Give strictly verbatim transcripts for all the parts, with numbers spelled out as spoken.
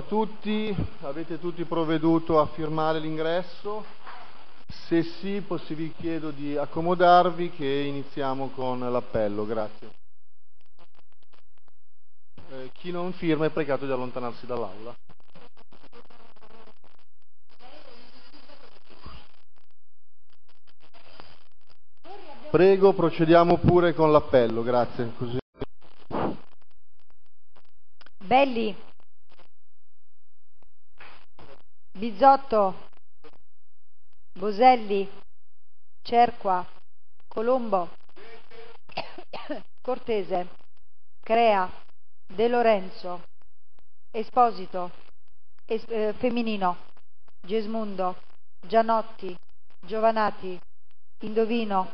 tutti, avete tutti provveduto a firmare l'ingresso? Se sì, possi vi chiedo di accomodarvi che iniziamo con l'appello, grazie. Eh, chi non firma è pregato di allontanarsi dall'aula. Prego, procediamo pure con l'appello, grazie. Così. Belli, Bizzotto, Boselli, Cerqua, Colombo, Cortese, Crea, De Lorenzo, Esposito, es, eh, Femminino, Gesmundo, Gianotti, Giovanati, Indovino,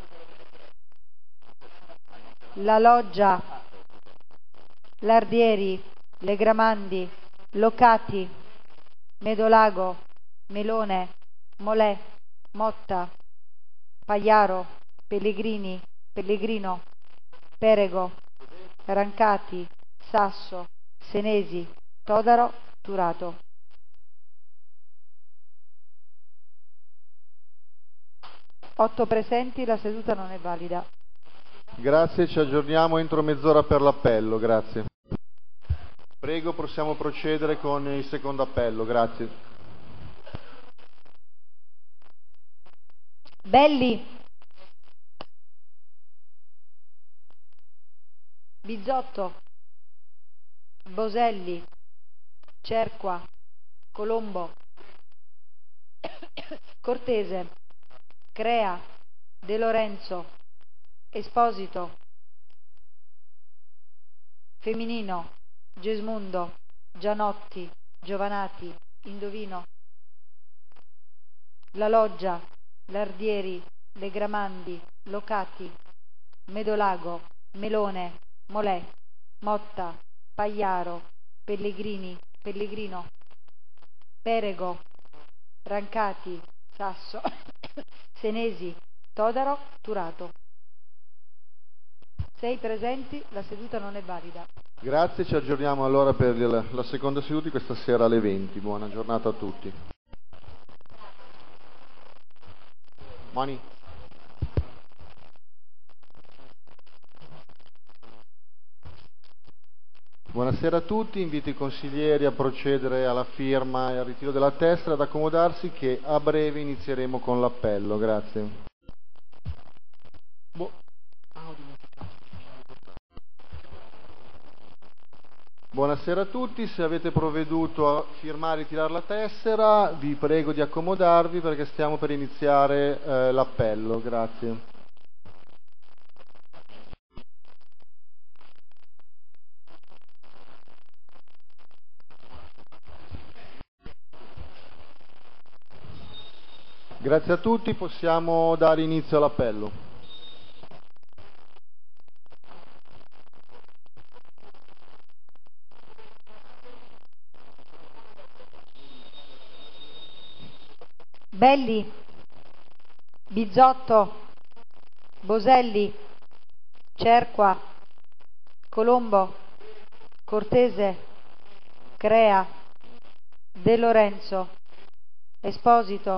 La Loggia, Lardieri, Legramandi, Locati, Medolago, Melone, Molè, Motta, Pagliaro, Pellegrini, Pellegrino, Perego, Rancati, Sasso, Senesi, Todaro, Turato. Otto presenti, la seduta non è valida. Grazie, ci aggiorniamo entro mezz'ora per l'appello, grazie. Prego, possiamo procedere con il secondo appello, grazie. Belli, Bizzotto, Boselli, Cerqua, Colombo, Cortese, Crea, De Lorenzo, Esposito, Femminino, Gesmundo, Gianotti, Giovanati, Indovino, La Loggia, Lardieri, Legramandi, Locati, Medolago, Melone, Molè, Motta, Pagliaro, Pellegrini, Pellegrino, Perego, Rancati, Sasso, Senesi, Todaro, Turato. Sei presenti, la seduta non è valida. Grazie, ci aggiorniamo allora per la seconda seduta di questa sera alle venti. Buona giornata a tutti. Mani. Buonasera a tutti, invito i consiglieri a procedere alla firma e al ritiro della tessera, ad accomodarsi che a breve inizieremo con l'appello. Grazie. Bo- Buonasera a tutti, se avete provveduto a firmare e ritirare la tessera vi prego di accomodarvi perché stiamo per iniziare eh, l'appello. Grazie. Grazie a tutti, possiamo dare inizio all'appello. Belli, Bizzotto, Boselli, Cerqua, Colombo, Cortese, Crea, De Lorenzo, Esposito,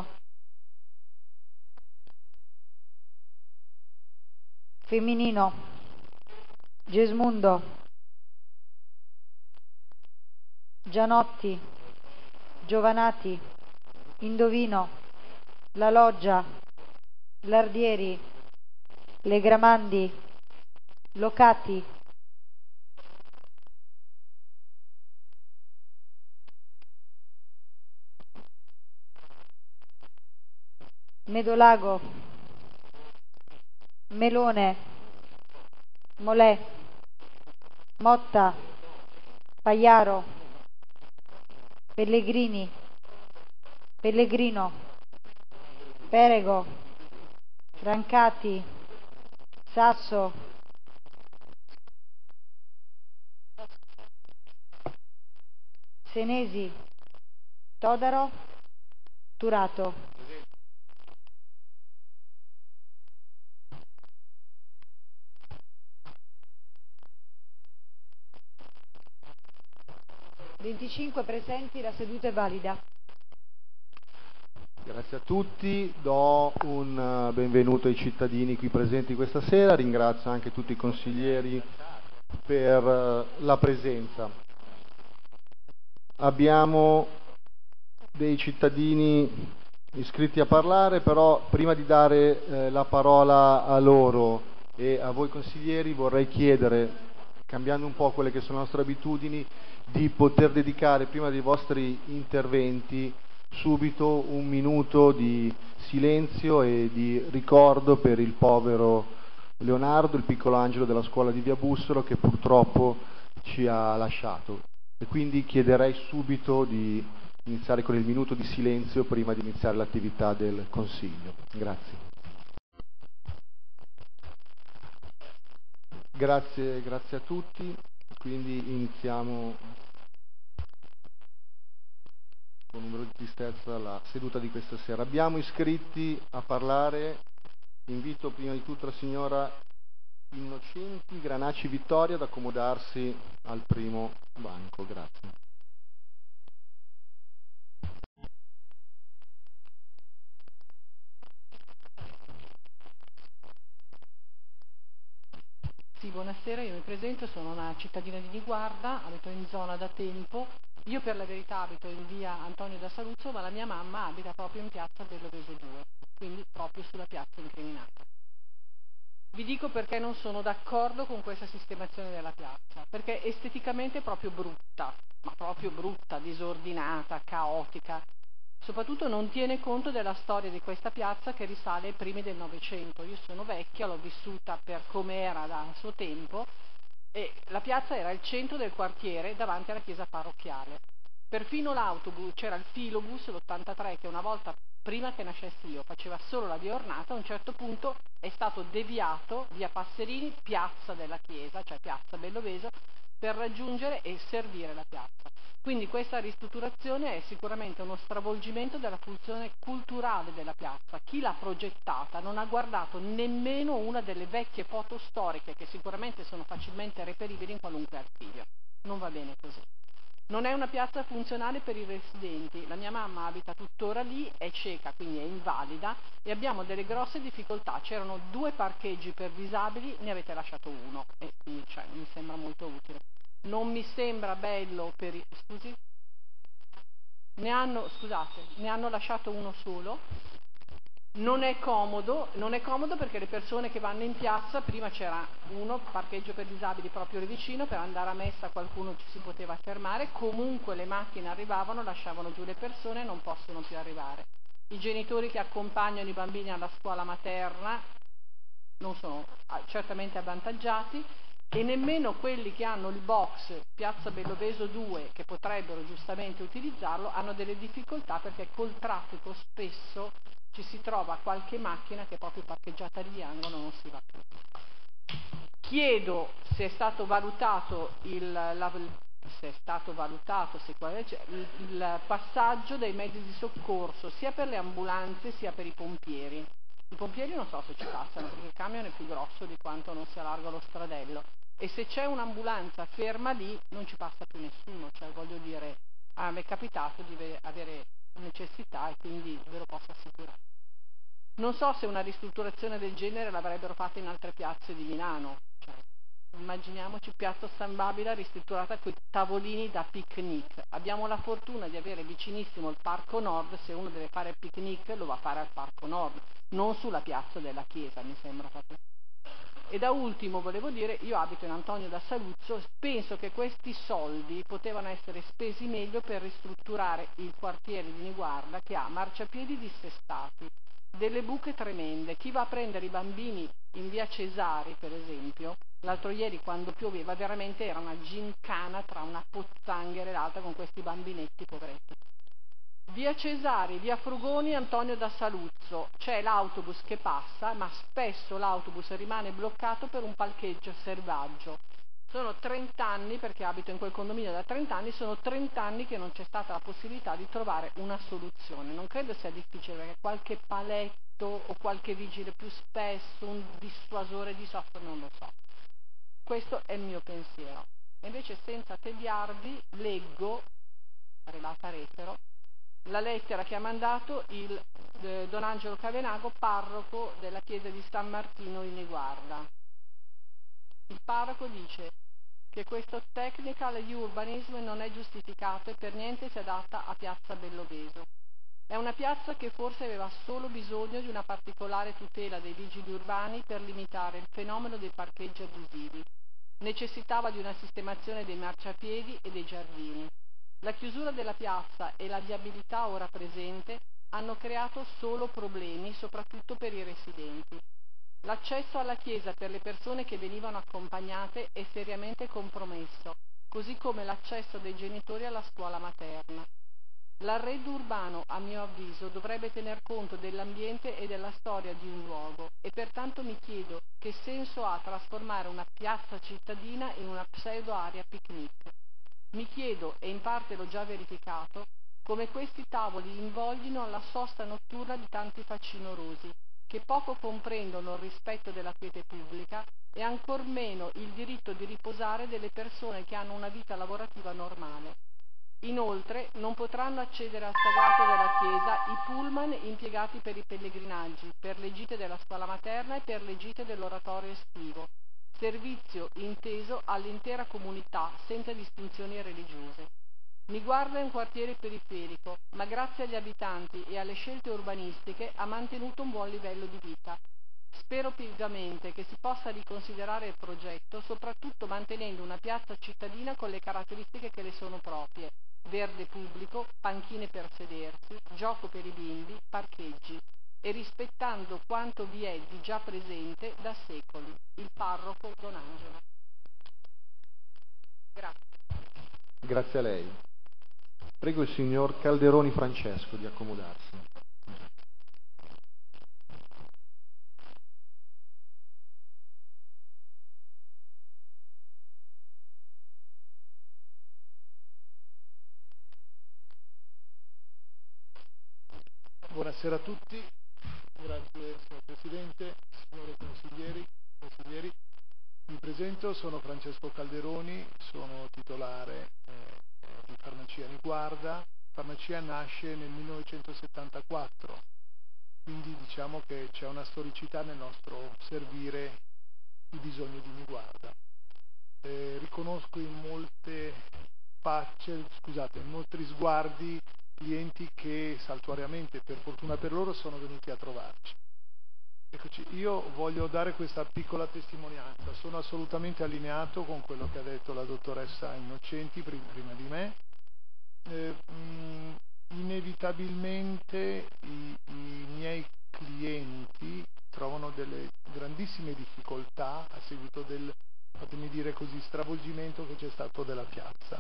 Femminino, Gesmundo, Gianotti, Giovanati, Indovino, La Loggia, Lardieri, Legramandi, Locati, Medolago, Melone, Molè, Motta, Pagliaro, Pellegrini, Pellegrino, Perego, Rancati, Sasso, Senesi, Todaro, Turato. venticinque presenti, la seduta è valida. Grazie a tutti, do un benvenuto ai cittadini qui presenti questa sera, ringrazio anche tutti i consiglieri per la presenza. Abbiamo dei cittadini iscritti a parlare, però prima di dare eh, la parola a loro e a voi consiglieri vorrei chiedere, cambiando un po' quelle che sono le nostre abitudini, di poter dedicare prima dei vostri interventi subito un minuto di silenzio e di ricordo per il povero Leonardo, il piccolo angelo della scuola di Via Bussolo, che purtroppo ci ha lasciato. E quindi chiederei subito di iniziare con il minuto di silenzio prima di iniziare l'attività del Consiglio. Grazie. Grazie, grazie a tutti. Quindi iniziamo con un numero di tristezza la seduta di questa sera. Abbiamo iscritti a parlare, invito prima di tutto la signora Innocenti Granacci Vittoria ad accomodarsi al primo banco. Grazie. Sì, buonasera, io mi presento, sono una cittadina di Niguarda, abito in zona da tempo. Io per la verità abito in via Antonio da Saluzzo, ma la mia mamma abita proprio in piazza Belloveso due, quindi proprio sulla piazza incriminata. Vi dico perché non sono d'accordo con questa sistemazione della piazza, perché esteticamente è proprio brutta, ma proprio brutta, disordinata, caotica. Soprattutto non tiene conto della storia di questa piazza che risale ai primi del Novecento. Io sono vecchia, l'ho vissuta per come era dal suo tempo, e la piazza era il centro del quartiere davanti alla chiesa parrocchiale. Perfino l'autobus, c'era il filobus, l'ottantatré, che una volta, prima che nascessi io, faceva solo la via Ornata, a un certo punto è stato deviato via Passerini, piazza della chiesa, cioè piazza Belloveso, per raggiungere e servire la piazza. Quindi questa ristrutturazione è sicuramente uno stravolgimento della funzione culturale della piazza. Chi l'ha progettata non ha guardato nemmeno una delle vecchie foto storiche, che sicuramente sono facilmente reperibili in qualunque archivio. Non va bene così. Non è una piazza funzionale per i residenti. La mia mamma abita tuttora lì, è cieca, quindi è invalida, e abbiamo delle grosse difficoltà. C'erano due parcheggi per disabili, ne avete lasciato uno, e quindi cioè, mi sembra molto utile. Non mi sembra bello per i... Scusi? Ne hanno, scusate, ne hanno lasciato uno solo. Non è comodo, non è comodo perché le persone che vanno in piazza, prima c'era uno, parcheggio per disabili proprio lì vicino, per andare a messa qualcuno ci si poteva fermare, comunque le macchine arrivavano, lasciavano giù le persone e non possono più arrivare. I genitori che accompagnano i bambini alla scuola materna non sono certamente avvantaggiati, e nemmeno quelli che hanno il box piazza Belloveso due, che potrebbero giustamente utilizzarlo, hanno delle difficoltà perché col traffico spesso ci si trova qualche macchina che è proprio parcheggiata lì angolo, non si va più. Chiedo se è stato valutato il, la, se è stato valutato se il, il passaggio dei mezzi di soccorso sia per le ambulanze sia per i pompieri. I pompieri non so se ci passano perché il camion è più grosso di quanto non sia largo lo stradello, e se c'è un'ambulanza ferma lì non ci passa più nessuno, cioè voglio dire, a me è capitato di avere necessità e quindi ve lo posso assicurare. Non so se una ristrutturazione del genere l'avrebbero fatta in altre piazze di Milano, cioè, immaginiamoci piazza San Babila ristrutturata con i tavolini da picnic. Abbiamo la fortuna di avere vicinissimo il Parco Nord, se uno deve fare il picnic lo va a fare al Parco Nord, non sulla piazza della chiesa, mi sembra proprio. E da ultimo volevo dire, io abito in Antonio da Saluzzo, penso che questi soldi potevano essere spesi meglio per ristrutturare il quartiere di Niguarda, che ha marciapiedi dissestati, delle buche tremende. Chi va a prendere i bambini in via Cesari, per esempio, l'altro ieri quando pioveva veramente era una gincana tra una pozzanghera e l'altra con questi bambinetti poveretti. Via Cesari, via Frugoni, Antonio da Saluzzo, c'è l'autobus che passa, ma spesso l'autobus rimane bloccato per un parcheggio selvaggio. Sono trent'anni, perché abito in quel condominio da trent'anni, sono trent'anni che non c'è stata la possibilità di trovare una soluzione. Non credo sia difficile, perché qualche paletto o qualche vigile più spesso, un dissuasore di software, non lo so. Questo è il mio pensiero. E invece, senza tediarvi, leggo, arrivata retero, la lettera che ha mandato il eh, Don Angelo Cavenago, parroco della chiesa di San Martino in Niguarda. Il parroco dice che questo technical urbanism non è giustificato e per niente si adatta a Piazza Belloveso. È una piazza che forse aveva solo bisogno di una particolare tutela dei vigili urbani per limitare il fenomeno dei parcheggi abusivi. Necessitava di una sistemazione dei marciapiedi e dei giardini. La chiusura della piazza e la viabilità ora presente hanno creato solo problemi, soprattutto per i residenti. L'accesso alla chiesa per le persone che venivano accompagnate è seriamente compromesso, così come l'accesso dei genitori alla scuola materna. L'arredo urbano, a mio avviso, dovrebbe tener conto dell'ambiente e della storia di un luogo e pertanto mi chiedo che senso ha trasformare una piazza cittadina in una pseudo area picnic. Mi chiedo, e in parte l'ho già verificato, come questi tavoli invoglino alla sosta notturna di tanti facinorosi, che poco comprendono il rispetto della quiete pubblica e ancor meno il diritto di riposare delle persone che hanno una vita lavorativa normale. Inoltre non potranno accedere al sagrato della chiesa i pullman impiegati per i pellegrinaggi, per le gite della scuola materna e per le gite dell'oratorio estivo, servizio inteso all'intera comunità senza distinzioni religiose. Niguarda è un quartiere periferico, ma grazie agli abitanti e alle scelte urbanistiche ha mantenuto un buon livello di vita. Spero vivamente che si possa riconsiderare il progetto, soprattutto mantenendo una piazza cittadina con le caratteristiche che le sono proprie: verde pubblico, panchine per sedersi, gioco per i bimbi, parcheggi, e rispettando quanto vi è di già presente da secoli. Il parroco Don Angelo. Grazie. Grazie a lei. Prego il signor Calderoni Francesco di accomodarsi. Buonasera a tutti, grazie signor Presidente, signori consiglieri, consiglieri. Mi presento, sono Francesco Calderoni, sono titolare eh, di Farmacia Niguarda. Farmacia nasce nel millenovecentosettantaquattro, quindi diciamo che c'è una storicità nel nostro servire i bisogni di Niguarda. Eh, riconosco in molte facce, scusate, in molti sguardi clienti che saltuariamente, per fortuna per loro, sono venuti a trovarci. Eccoci, io voglio dare questa piccola testimonianza. Sono assolutamente allineato con quello che ha detto la dottoressa Innocenti prima di me. Eh, mh, inevitabilmente i, i miei clienti trovano delle grandissime difficoltà a seguito del, fatemi dire così, stravolgimento che c'è stato della piazza.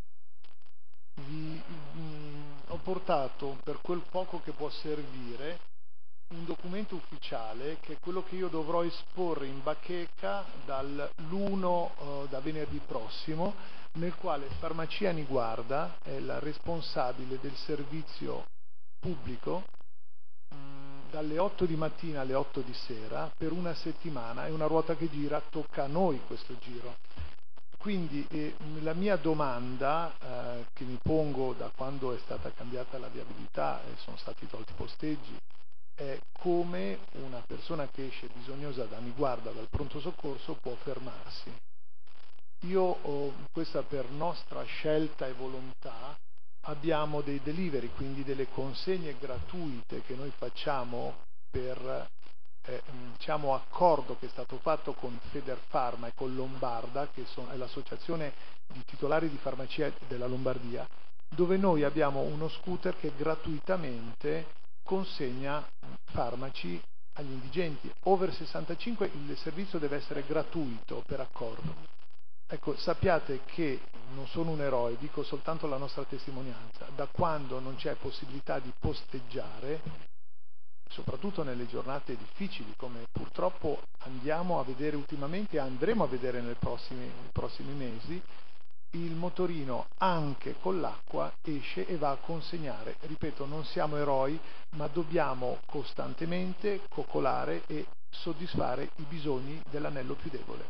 Vi, mh, ho portato, per quel poco che può servire, un documento ufficiale che è quello che io dovrò esporre in bacheca dall'uno uh, da venerdì prossimo, nel quale Farmacia Niguarda è la responsabile del servizio pubblico mh, dalle otto di mattina alle otto di sera per una settimana. È una ruota che gira, tocca a noi questo giro. Quindi eh, la mia domanda eh, che mi pongo da quando è stata cambiata la viabilità e sono stati tolti i posteggi è come una persona che esce bisognosa da Niguarda dal pronto soccorso può fermarsi. Io, oh, questa per nostra scelta e volontà, abbiamo dei delivery, quindi delle consegne gratuite che noi facciamo per Eh, diciamo accordo che è stato fatto con Federfarma e con Lombarda, che sono, è l'associazione di titolari di farmacia della Lombardia, dove noi abbiamo uno scooter che gratuitamente consegna farmaci agli indigenti. Over sessantacinque il servizio deve essere gratuito per accordo. Ecco, sappiate che non sono un eroe, dico soltanto la nostra testimonianza. Da quando non c'è possibilità di posteggiare, soprattutto nelle giornate difficili, come purtroppo andiamo a vedere ultimamente e andremo a vedere nei prossimi, nei prossimi mesi, il motorino anche con l'acqua esce e va a consegnare. Ripeto, non siamo eroi, ma dobbiamo costantemente coccolare e soddisfare i bisogni dell'anello più debole.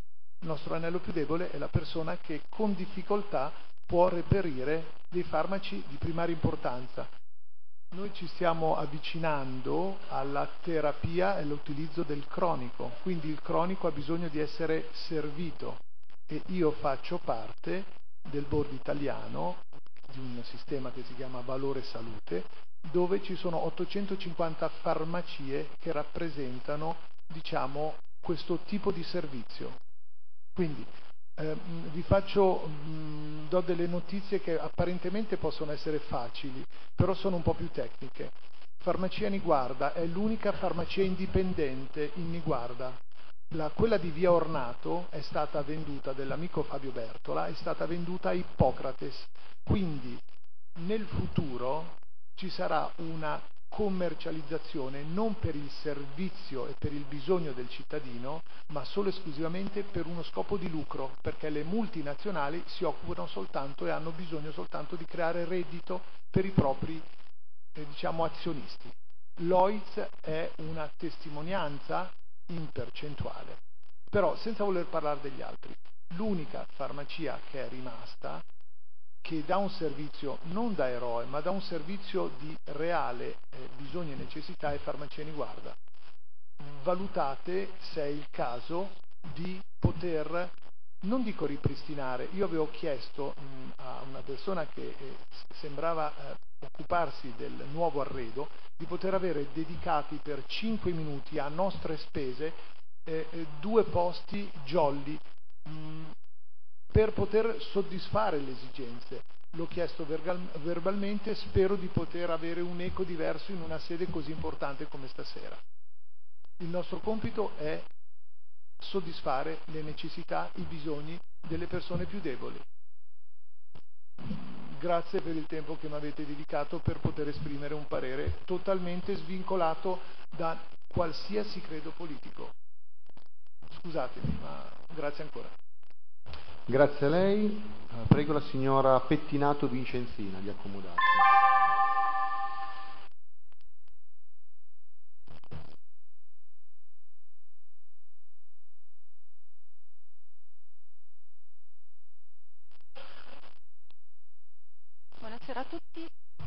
Il nostro anello più debole è la persona che con difficoltà può reperire dei farmaci di primaria importanza. Noi ci stiamo avvicinando alla terapia e all'utilizzo del cronico, quindi il cronico ha bisogno di essere servito e io faccio parte del board italiano di un sistema che si chiama Valore Salute, dove ci sono ottocentocinquanta farmacie che rappresentano, diciamo, questo tipo di servizio. Quindi eh, vi faccio, mh, do delle notizie che apparentemente possono essere facili, però sono un po' più tecniche. Farmacia Niguarda è l'unica farmacia indipendente in Niguarda. La, quella di Via Ornato è stata venduta, dell'amico Fabio Bertola, è stata venduta a Ippocrates. Quindi nel futuro ci sarà una commercializzazione non per il servizio e per il bisogno del cittadino, ma solo e esclusivamente per uno scopo di lucro, perché le multinazionali si occupano soltanto e hanno bisogno soltanto di creare reddito per i propri eh, diciamo azionisti. L'O I Z è una testimonianza in percentuale, però senza voler parlare degli altri, l'unica farmacia che è rimasta, che dà un servizio non da eroe, ma da un servizio di reale eh, bisogno e necessità, è Farmacia Niguarda. Valutate se è il caso di poter, non dico ripristinare, io avevo chiesto mh, a una persona che eh, sembrava eh, occuparsi del nuovo arredo, di poter avere dedicati per cinque minuti a nostre spese eh, eh, due posti jolly, mh, per poter soddisfare le esigenze. L'ho chiesto verbalmente, spero di poter avere un eco diverso in una sede così importante come stasera. Il nostro compito è soddisfare le necessità, i bisogni delle persone più deboli. Grazie per il tempo che mi avete dedicato per poter esprimere un parere totalmente svincolato da qualsiasi credo politico. Scusatemi, ma grazie ancora. Grazie a lei. Prego la signora Pettinato Vincenzina di accomodarsi. Buonasera a tutti.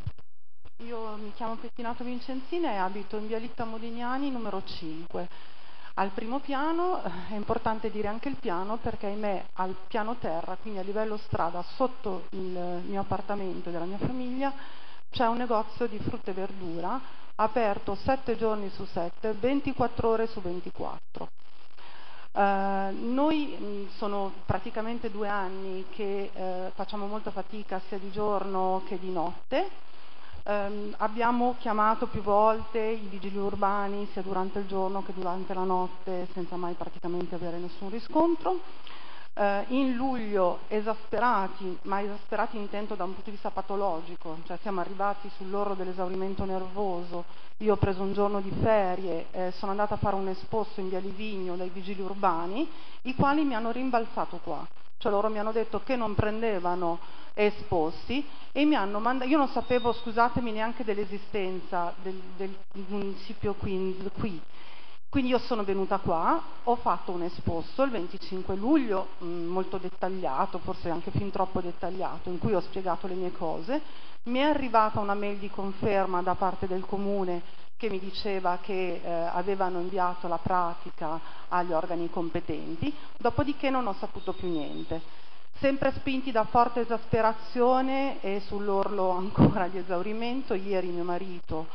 Io mi chiamo Pettinato Vincenzina e abito in via Litta Modignani numero cinque. Al primo piano, è importante dire anche il piano perché ahimè al piano terra, quindi a livello strada, sotto il mio appartamento e della mia famiglia, c'è un negozio di frutta e verdura aperto sette giorni su sette, ventiquattro ore su ventiquattro. Uh, noi mh, sono praticamente due anni che uh, facciamo molta fatica sia di giorno che di notte. Um, abbiamo chiamato più volte i vigili urbani sia durante il giorno che durante la notte senza mai praticamente avere nessun riscontro. Uh, in luglio esasperati, ma esasperati intendo da un punto di vista patologico, cioè siamo arrivati sull'orlo dell'esaurimento nervoso. Io ho preso un giorno di ferie, eh, sono andata a fare un esposto in via Livigno dai vigili urbani, i quali mi hanno rimbalzato qua. Cioè loro mi hanno detto che non prendevano esposti e mi hanno mandato, io non sapevo, scusatemi, neanche dell'esistenza del, del municipio qui, qui. Quindi io sono venuta qua, ho fatto un esposto il venticinque luglio, mh, molto dettagliato, forse anche fin troppo dettagliato, in cui ho spiegato le mie cose. Mi è arrivata una mail di conferma da parte del comune che mi diceva che eh, avevano inviato la pratica agli organi competenti, dopodiché non ho saputo più niente. Sempre spinti da forte esasperazione e sull'orlo ancora di esaurimento, ieri mio marito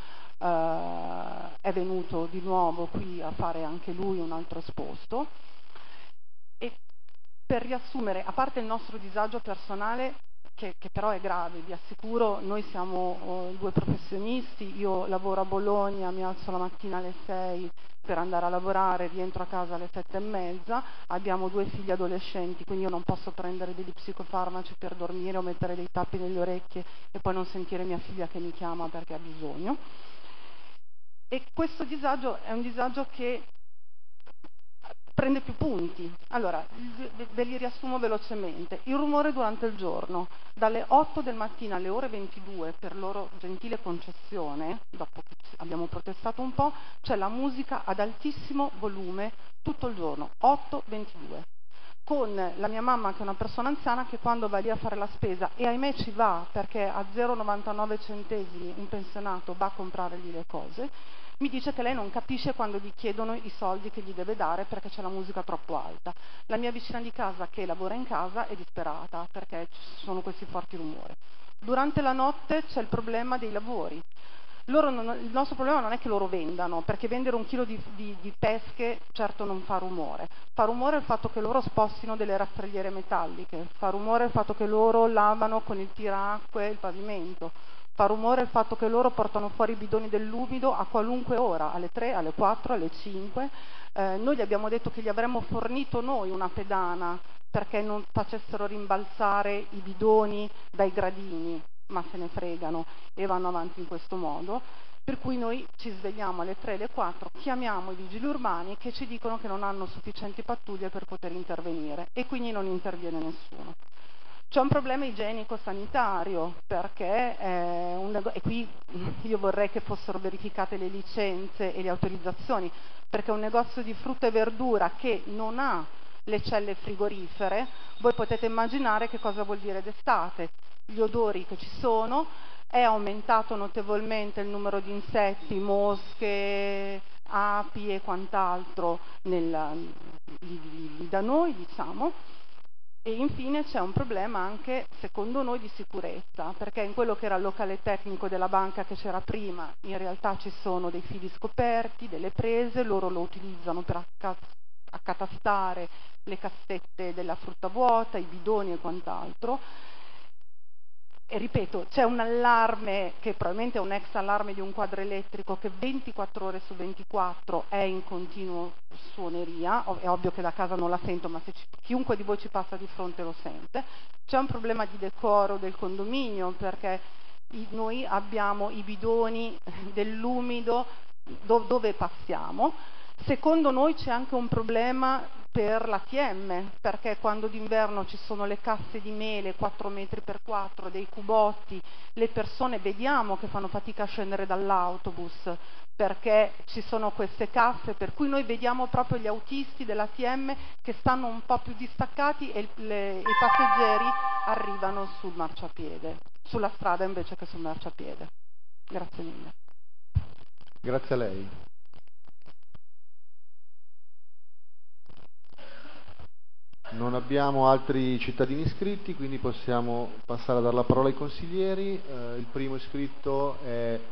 eh, è venuto di nuovo qui a fare anche lui un altro esposto. E per riassumere, a parte il nostro disagio personale, Che, che però è grave, vi assicuro, noi siamo oh, due professionisti, io lavoro a Bologna, mi alzo la mattina alle sei per andare a lavorare, rientro a casa alle sette e mezza, abbiamo due figli adolescenti, quindi io non posso prendere degli psicofarmaci per dormire o mettere dei tappi nelle orecchie e poi non sentire mia figlia che mi chiama perché ha bisogno. E questo disagio è un disagio che prende più punti. Allora, ve li riassumo velocemente. Il rumore durante il giorno, dalle otto del mattino alle ore ventidue, per loro gentile concessione, dopo che abbiamo protestato un po', c'è la musica ad altissimo volume tutto il giorno, otto ventidue. con la mia mamma che è una persona anziana che quando va lì a fare la spesa, e ahimè ci va perché a zero virgola novantanove centesimi un pensionato va a comprargli le cose, mi dice che lei non capisce quando gli chiedono i soldi che gli deve dare perché c'è la musica troppo alta. La mia vicina di casa che lavora in casa è disperata perché ci sono questi forti rumori. Durante la notte c'è il problema dei lavori. Loro non, il nostro problema non è che loro vendano, perché vendere un chilo di, di, di pesche certo non fa rumore. Fa rumore il fatto che loro spostino delle rastrelliere metalliche, fa rumore il fatto che loro lavano con il tiracque il pavimento, fa rumore il fatto che loro portano fuori i bidoni dell'umido a qualunque ora, alle tre, alle quattro, alle cinque. Eh, noi gli abbiamo detto che gli avremmo fornito noi una pedana perché non facessero rimbalzare i bidoni dai gradini, ma se ne fregano e vanno avanti in questo modo, per cui noi ci svegliamo alle tre, alle quattro, chiamiamo i vigili urbani che ci dicono che non hanno sufficienti pattuglie per poter intervenire e quindi non interviene nessuno. C'è un problema igienico-sanitario perché è un nego- e qui io vorrei che fossero verificate le licenze e le autorizzazioni, perché un negozio di frutta e verdura che non ha le celle frigorifere, voi potete immaginare che cosa vuol dire d'estate. Gli odori che ci sono, è aumentato notevolmente il numero di insetti, mosche, api e quant'altro nel, lì, lì, lì da noi, diciamo. E infine c'è un problema anche, secondo noi, di sicurezza, perché in quello che era il locale tecnico della banca che c'era prima, in realtà ci sono dei fili scoperti, delle prese, loro lo utilizzano per accatastare le cassette della frutta vuota, i bidoni e quant'altro. E ripeto, c'è un allarme che probabilmente è un ex allarme di un quadro elettrico che ventiquattro ore su ventiquattro è in continuo suoneria, è ovvio che da casa non la sento, ma se ci, chiunque di voi ci passa di fronte lo sente. C'è un problema di decoro del condominio perché i, noi abbiamo i bidoni dell'umido do, dove passiamo. Secondo noi c'è anche un problema per l'A T M, perché quando d'inverno ci sono le casse di mele quattro metri per quattro, dei cubotti, le persone vediamo che fanno fatica a scendere dall'autobus perché ci sono queste casse, per cui noi vediamo proprio gli autisti dell'A T M che stanno un po' più distaccati e le, i passeggeri arrivano sul marciapiede, sulla strada invece che sul marciapiede. Grazie mille. Grazie a lei. Non abbiamo altri cittadini iscritti, quindi possiamo passare a dare la parola ai consiglieri. Eh, il primo iscritto è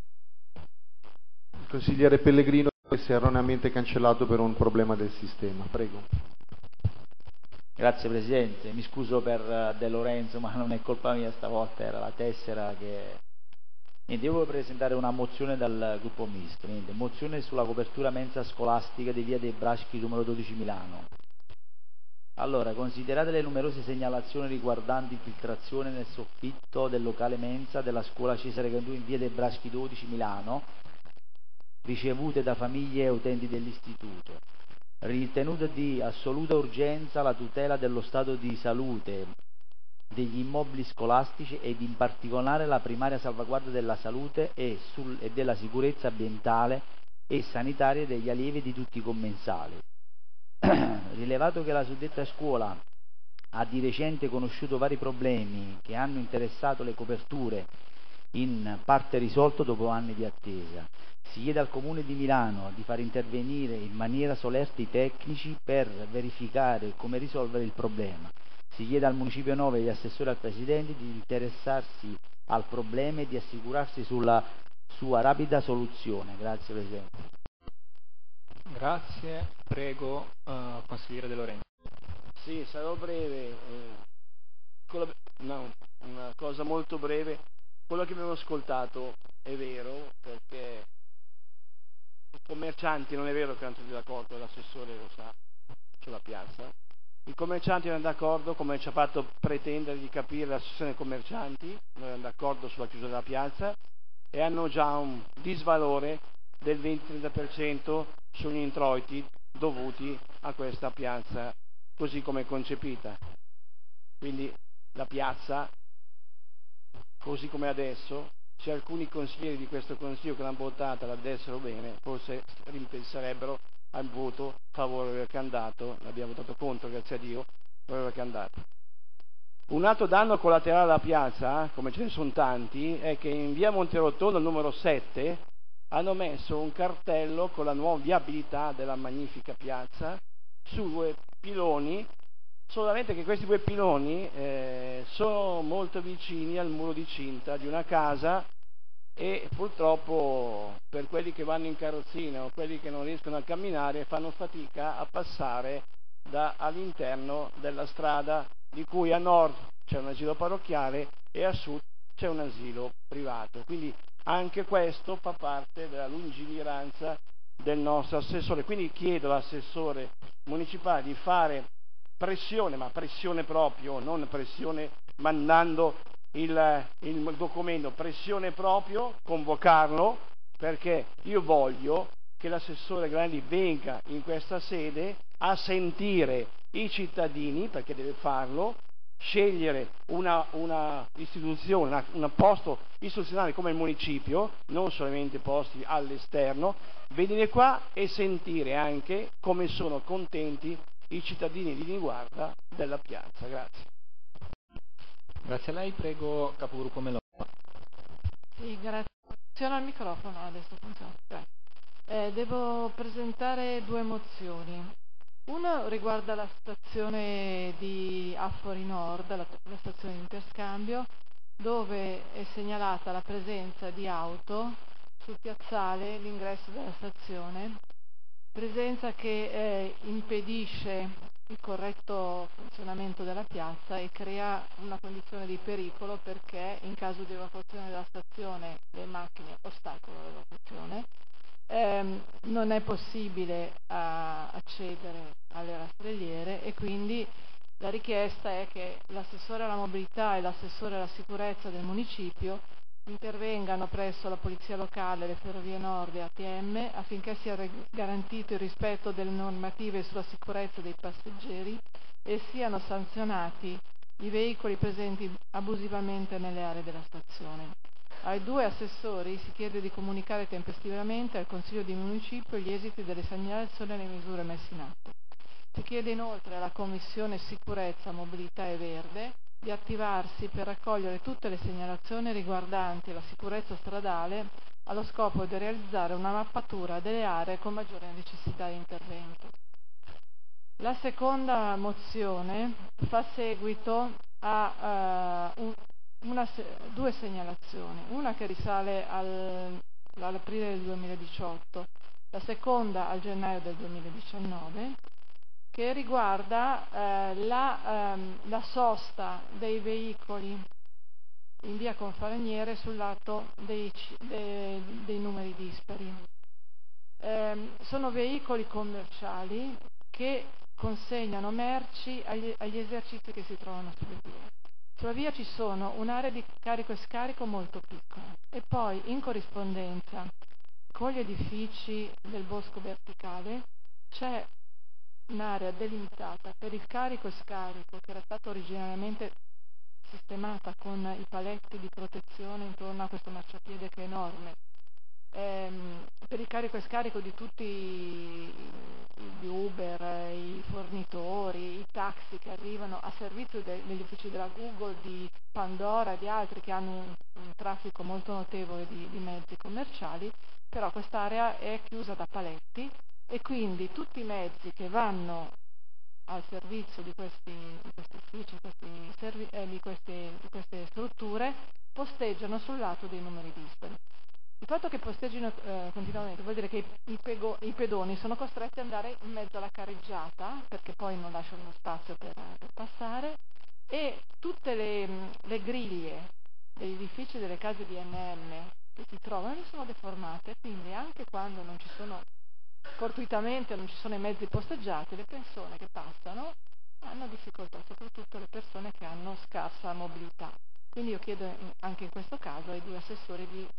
il consigliere Pellegrino, che si è erroneamente cancellato per un problema del sistema. Prego. Grazie Presidente, mi scuso per De Lorenzo, ma non è colpa mia stavolta, era la tessera che... Niente, io volevo presentare una mozione dal gruppo misto, niente, mozione sulla copertura mensa scolastica di via dei Braschi numero dodici Milano. Allora, considerate le numerose segnalazioni riguardanti infiltrazione nel soffitto del locale mensa della scuola Cesare Cantù in via dei Braschi dodici Milano, ricevute da famiglie e utenti dell'istituto, ritenuto di assoluta urgenza la tutela dello stato di salute degli immobili scolastici ed in particolare la primaria salvaguardia della salute e, sul, e della sicurezza ambientale e sanitaria degli allievi e di tutti i commensali. Rilevato che la suddetta scuola ha di recente conosciuto vari problemi che hanno interessato le coperture, in parte risolto dopo anni di attesa, si chiede al Comune di Milano di far intervenire in maniera solerte i tecnici per verificare come risolvere il problema. Si chiede al Municipio nove e agli assessori al Presidente di interessarsi al problema e di assicurarsi sulla sua rapida soluzione. Grazie Presidente. Grazie, prego, uh, consigliere De Lorenzo. Sì, sarò breve. Eh, no, una cosa molto breve. Quello che abbiamo ascoltato è vero, perché i commercianti, non è vero che hanno tutti d'accordo, l'assessore lo sa, sulla piazza. I commercianti erano d'accordo, come ci ha fatto pretendere di capire l'associazione commercianti, noi erano d'accordo sulla chiusura della piazza e hanno già un disvalore del venti trenta per cento sugli introiti dovuti a questa piazza così come è concepita. Quindi la piazza, così come adesso, se alcuni consiglieri di questo consiglio che l'hanno votata la dessero bene, forse ripenserebbero al voto favorevole che è andato, l'abbiamo votato contro, grazie a Dio, favorevole che è andato. Un altro danno collaterale alla piazza, come ce ne sono tanti, è che in via Monterotondo, numero sette, hanno messo un cartello con la nuova viabilità della magnifica piazza su due piloni, solamente che questi due piloni eh, sono molto vicini al muro di cinta di una casa e purtroppo per quelli che vanno in carrozzina o quelli che non riescono a camminare fanno fatica a passare da, all'interno della strada, di cui a nord c'è un asilo parrocchiale e a sud c'è un asilo privato. Quindi anche questo fa parte della lungimiranza del nostro assessore. Quindi chiedo all'assessore municipale di fare pressione, ma pressione proprio, non pressione mandando il, il documento, pressione proprio, convocarlo, perché io voglio che l'assessore Grandi venga in questa sede a sentire i cittadini, perché deve farlo, scegliere una, una istituzione, una, un posto istituzionale come il municipio, non solamente posti all'esterno, venire qua e sentire anche come sono contenti i cittadini di Niguarda della piazza. Grazie. Grazie a lei, prego capogruppo Meloni. Sì, grazie. Funziona il microfono, adesso funziona. Grazie. Eh, devo presentare due mozioni. Una riguarda la stazione di Affori Nord, la, la stazione di interscambio, dove è segnalata la presenza di auto sul piazzale, l'ingresso della stazione, presenza che eh, impedisce il corretto funzionamento della piazza e crea una condizione di pericolo, perché in caso di evacuazione della stazione le macchine ostacolano l'evacuazione. Eh, non è possibile uh, accedere alle rastrelliere e quindi la richiesta è che l'assessore alla mobilità e l'assessore alla sicurezza del municipio intervengano presso la polizia locale, le ferrovie nord e A T M affinché sia garantito il rispetto delle normative sulla sicurezza dei passeggeri e siano sanzionati i veicoli presenti abusivamente nelle aree della stazione. Ai due assessori si chiede di comunicare tempestivamente al Consiglio di Municipio gli esiti delle segnalazioni e le misure messe in atto. Si chiede inoltre alla Commissione Sicurezza, Mobilità e Verde di attivarsi per raccogliere tutte le segnalazioni riguardanti la sicurezza stradale allo scopo di realizzare una mappatura delle aree con maggiore necessità di intervento. La seconda mozione fa seguito a uh, un Una, due segnalazioni, una che risale al, all'aprile del duemiladiciotto, la seconda al gennaio del duemiladiciannove, che riguarda eh, la, ehm, la sosta dei veicoli in via Confaliniere sul lato dei, dei, dei numeri dispari. Eh, sono veicoli commerciali che consegnano merci agli, agli esercizi che si trovano sulle vie. Sulla via ci sono un'area di carico e scarico molto piccola e poi in corrispondenza con gli edifici del bosco verticale c'è un'area delimitata per il carico e scarico che era stata originariamente sistemata con i paletti di protezione intorno a questo marciapiede che è enorme, ehm, per il carico e scarico di tutti gli Uber, i fornitori, i taxi che arrivano a servizio de- degli uffici della Google, di Pandora e di altri che hanno un, un traffico molto notevole di, di mezzi commerciali, però quest'area è chiusa da paletti e quindi tutti i mezzi che vanno al servizio di questi, di questi uffici, questi servi- eh, di, questi, di queste strutture, posteggiano sul lato dei numeri dispari. Il fatto che posteggino eh, continuamente vuol dire che i, i, pego, i pedoni sono costretti ad andare in mezzo alla carreggiata, perché poi non lasciano spazio per, per passare, e tutte le, le griglie degli edifici delle case di N M che si trovano sono deformate, quindi anche quando non ci sono, fortuitamente non ci sono i mezzi posteggiati, le persone che passano hanno difficoltà, soprattutto le persone che hanno scarsa mobilità. Quindi io chiedo anche in questo caso ai due assessori di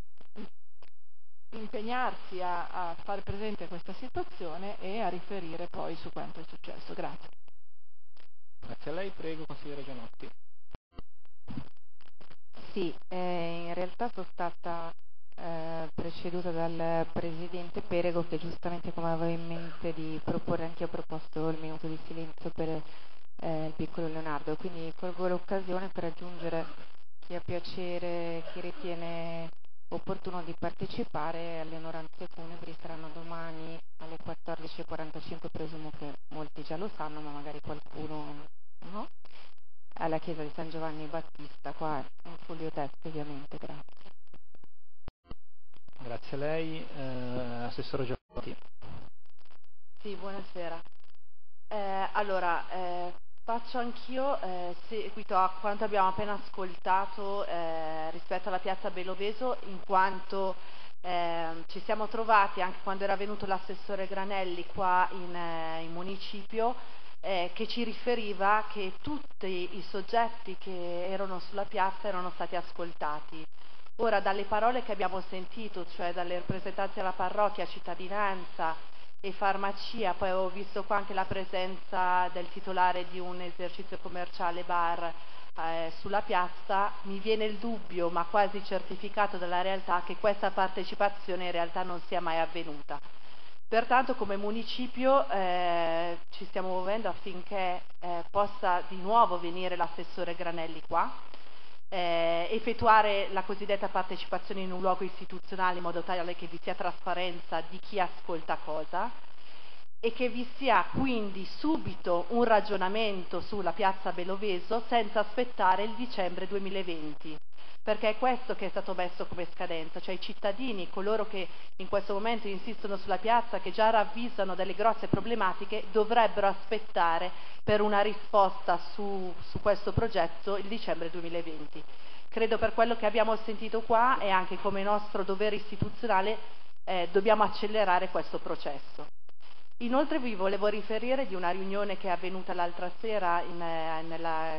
impegnarsi a, a fare presente questa situazione e a riferire poi su quanto è successo. Grazie. Grazie a lei, prego consigliere Gianotti. Sì, eh, in realtà sono stata eh, preceduta dal Presidente Perego, che giustamente, come avevo in mente di proporre, anche io ho proposto il minuto di silenzio per eh, il piccolo Leonardo, quindi colgo l'occasione per aggiungere chi ha piacere, chi ritiene opportuno di partecipare alle onoranze funebri. Saranno domani alle quattordici e quarantacinque, presumo che molti già lo sanno, ma magari qualcuno no, alla chiesa di San Giovanni Battista, qua in Fulvio Teste, ovviamente. Grazie. Grazie a lei. Eh, Assessore Giovanotti. Sì, buonasera. Eh, allora, eh, faccio anch'io eh, seguito a quanto abbiamo appena ascoltato eh, rispetto alla piazza Beloveso, in quanto eh, ci siamo trovati anche quando era venuto l'assessore Granelli qua in, eh, in municipio, eh, che ci riferiva che tutti i soggetti che erano sulla piazza erano stati ascoltati. Ora, dalle parole che abbiamo sentito, cioè dalle rappresentanze della parrocchia, cittadinanza e farmacia, poi ho visto qua anche la presenza del titolare di un esercizio commerciale bar eh, sulla piazza, mi viene il dubbio, ma quasi certificato dalla realtà, che questa partecipazione in realtà non sia mai avvenuta. Pertanto, come municipio eh, ci stiamo muovendo affinché eh, possa di nuovo venire l'assessore Granelli qua, Eh, effettuare la cosiddetta partecipazione in un luogo istituzionale in modo tale che vi sia trasparenza di chi ascolta cosa e che vi sia quindi subito un ragionamento sulla piazza Beloveso senza aspettare il dicembre duemilaventi, perché è questo che è stato messo come scadenza, cioè i cittadini, coloro che in questo momento insistono sulla piazza, che già ravvisano delle grosse problematiche, dovrebbero aspettare per una risposta su, su questo progetto il dicembre duemilaventi. Credo, per quello che abbiamo sentito qua e anche come nostro dovere istituzionale, eh, dobbiamo accelerare questo processo. Inoltre vi volevo riferire di una riunione che è avvenuta l'altra sera in, eh, nella,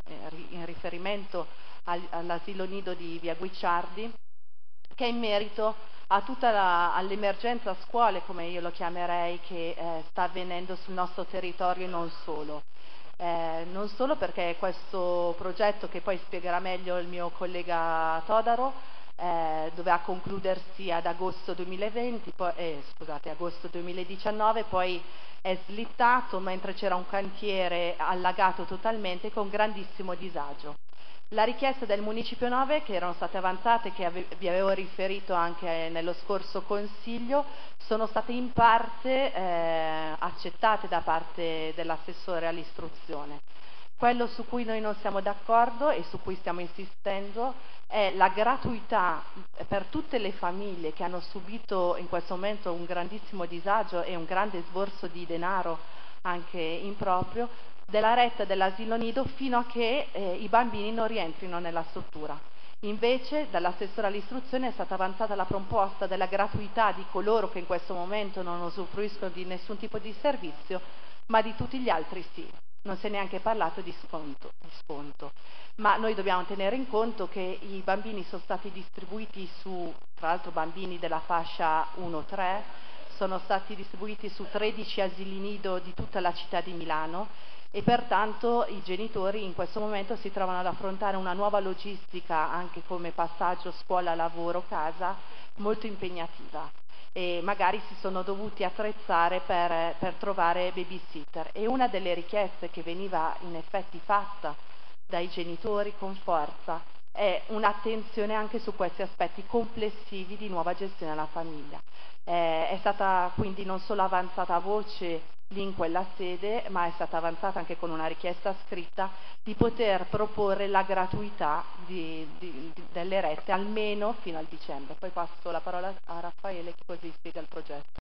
in riferimento al, all'asilo nido di via Guicciardi, che è in merito a tutta la, all'emergenza scuole, come io lo chiamerei, che eh, sta avvenendo sul nostro territorio e non solo. Eh, non solo perché questo progetto, che poi spiegherà meglio il mio collega Todaro, eh, doveva concludersi ad agosto duemilaventi, poi, eh, scusate, agosto duemiladiciannove, poi è slittato mentre c'era un cantiere allagato totalmente con grandissimo disagio. La richiesta del Municipio nove, che erano state avanzate, che ave- vi avevo riferito anche nello scorso Consiglio, sono state in parte eh, accettate da parte dell'assessore all'istruzione. Quello su cui noi non siamo d'accordo e su cui stiamo insistendo è la gratuità per tutte le famiglie che hanno subito in questo momento un grandissimo disagio e un grande sborso di denaro anche improprio, della retta dell'asilo nido fino a che eh, i bambini non rientrino nella struttura. Invece dall'assessore all'istruzione è stata avanzata la proposta della gratuità di coloro che in questo momento non usufruiscono di nessun tipo di servizio, ma di tutti gli altri sì. Non si è neanche parlato di sconto, di sconto. Ma noi dobbiamo tenere in conto che i bambini sono stati distribuiti su, tra l'altro bambini della fascia uno tre, sono stati distribuiti su tredici asili nido di tutta la città di Milano, e pertanto i genitori in questo momento si trovano ad affrontare una nuova logistica anche come passaggio scuola-lavoro-casa molto impegnativa, e magari si sono dovuti attrezzare per, per trovare babysitter. E una delle richieste che veniva in effetti fatta dai genitori con forza è un'attenzione anche su questi aspetti complessivi di nuova gestione della famiglia. Eh, è stata quindi non solo avanzata a voce lì in quella sede, ma è stata avanzata anche con una richiesta scritta di poter proporre la gratuità di, di, di, delle rette almeno fino al dicembre. Poi passo la parola a Raffaele, che così spiega il progetto.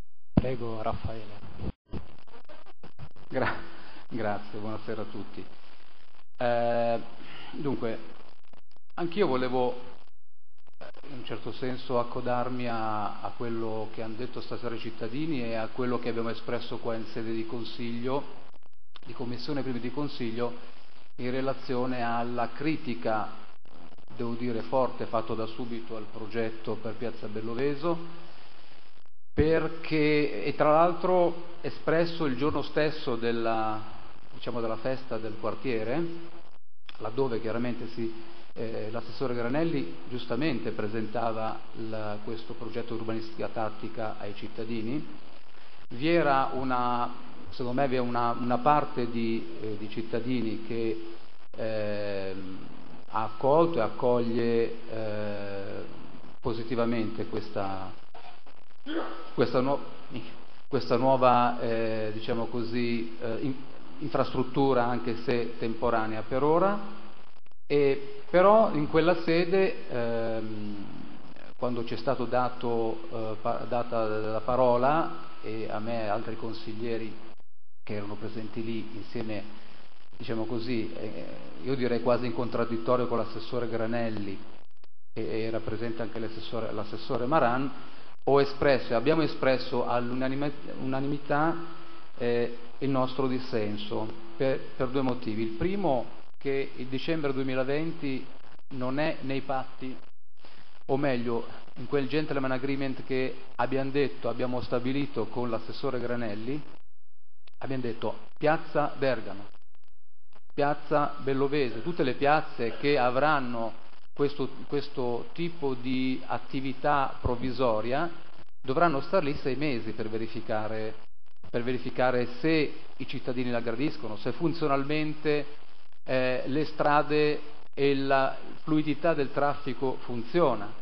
Prego Raffaele. Gra- grazie, buonasera a tutti. Eh, dunque, anch'io volevo in un certo senso accodarmi a, a quello che hanno detto stasera i cittadini e a quello che abbiamo espresso qua in sede di Consiglio, di Commissione prima di Consiglio, in relazione alla critica, devo dire forte, fatto da subito al progetto per Piazza Belloveso, perché, e tra l'altro espresso il giorno stesso della, diciamo, della festa del quartiere, laddove chiaramente si eh, l'assessore Granelli giustamente presentava la, questo progetto di urbanistica tattica ai cittadini. Vi era una, secondo me, vi è una, una parte di, eh, di cittadini che eh, ha accolto e accoglie eh, positivamente questa, questa, nu- questa nuova eh, diciamo così, eh, in, infrastruttura, anche se temporanea per ora, e però in quella sede ehm, quando ci è stato dato, eh, pa- data la parola, e a me e altri consiglieri che erano presenti lì insieme, diciamo così, eh, io direi quasi in contraddittorio con l'assessore Granelli, e era presente anche l'assessore, l'assessore Maran, ho espresso, abbiamo espresso all'unanimità eh, il nostro dissenso per, per due motivi. Il primo, che il dicembre duemilaventi non è nei patti, o meglio, in quel gentleman agreement che abbiamo detto, abbiamo stabilito con l'assessore Granelli, abbiamo detto piazza Bergamo, piazza Bellovese, tutte le piazze che avranno questo, questo tipo di attività provvisoria dovranno star lì sei mesi per verificare, per verificare se i cittadini la gradiscono, se funzionalmente eh, le strade e la fluidità del traffico funziona.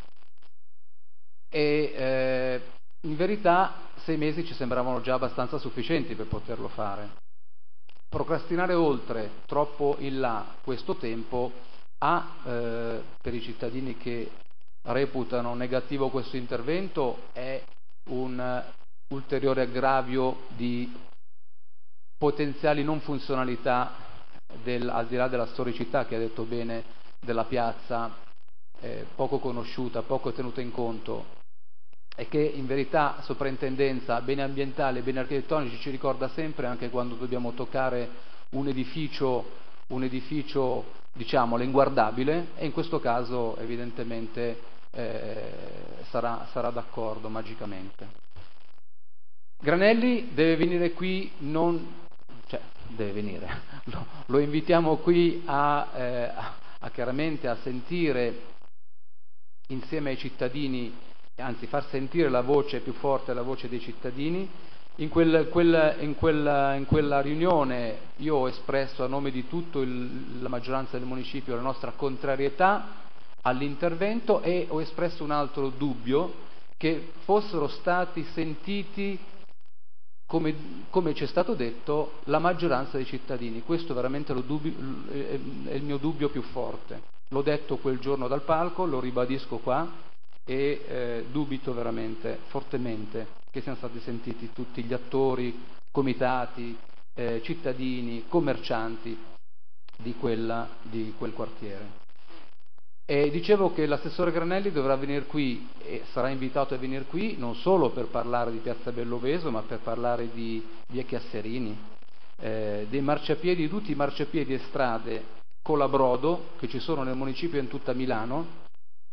E eh, in verità sei mesi ci sembravano già abbastanza sufficienti per poterlo fare. Procrastinare oltre, troppo in là, questo tempo ha, eh, per i cittadini che reputano negativo questo intervento, è un uh, ulteriore aggravio di potenziali non funzionalità del, al di là della storicità, che ha detto bene, della piazza, eh, poco conosciuta, poco tenuta in conto, e che in verità soprintendenza beni ambientali e beni architettonici ci ricorda sempre, anche quando dobbiamo toccare un edificio, un edificio diciamo l'inguardabile, e in questo caso evidentemente eh, sarà, sarà d'accordo magicamente. Granelli deve venire qui, non, cioè deve venire, lo, lo invitiamo qui a, eh, a, a chiaramente a sentire insieme ai cittadini, anzi far sentire la voce più forte, la voce dei cittadini. In, quel, quel, in, quella, in quella riunione io ho espresso a nome di tutta la maggioranza del municipio la nostra contrarietà all'intervento, e ho espresso un altro dubbio, che fossero stati sentiti, come, come ci è stato detto, la maggioranza dei cittadini. Questo è veramente lo dubbio, è il mio dubbio più forte. L'ho detto quel giorno dal palco, lo ribadisco qua, e eh, dubito veramente fortemente che siano stati sentiti tutti gli attori, comitati, eh, cittadini, commercianti di, quella, di quel quartiere. E dicevo che l'assessore Granelli dovrà venire qui, e sarà invitato a venire qui, non solo per parlare di Piazza Belloveso, ma per parlare di via Chiasserini, eh, dei marciapiedi, di tutti i marciapiedi e strade colabrodo che ci sono nel municipio e in tutta Milano,